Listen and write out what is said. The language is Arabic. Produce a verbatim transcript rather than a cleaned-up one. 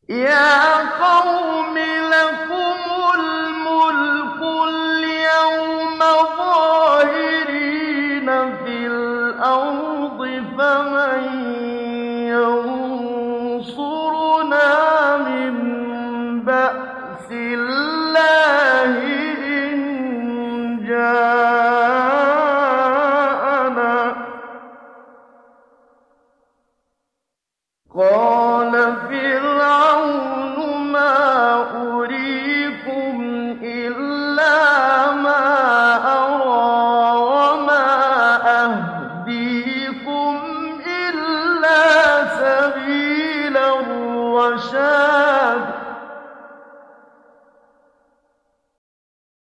يَا قَوْمِ لَكُمُ الْمُلْكُ الْيَوْمَ ظَاهِرِينَ فِي الْأَرْضِ فَمَن يَنصُرُنَا مِن بَأْسِ اللَّهِ إِن جَاءَنَا ۚ